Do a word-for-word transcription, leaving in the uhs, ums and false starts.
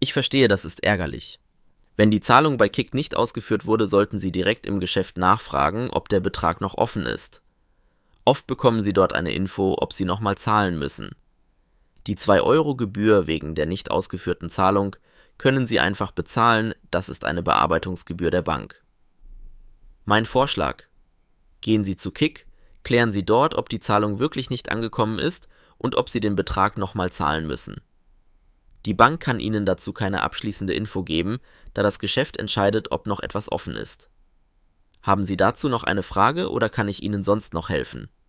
Ich verstehe, das ist ärgerlich. Wenn die Zahlung bei Kick nicht ausgeführt wurde, sollten Sie direkt im Geschäft nachfragen, ob der Betrag noch offen ist. Oft bekommen Sie dort eine Info, ob Sie nochmal zahlen müssen. Die zwei Euro Gebühr wegen der nicht ausgeführten Zahlung können Sie einfach bezahlen, das ist eine Bearbeitungsgebühr der Bank. Mein Vorschlag: Gehen Sie zu Kick, klären Sie dort, ob die Zahlung wirklich nicht angekommen ist und ob Sie den Betrag nochmal zahlen müssen. Die Bank kann Ihnen dazu keine abschließende Info geben, da das Geschäft entscheidet, ob noch etwas offen ist. Haben Sie dazu noch eine Frage oder kann ich Ihnen sonst noch helfen?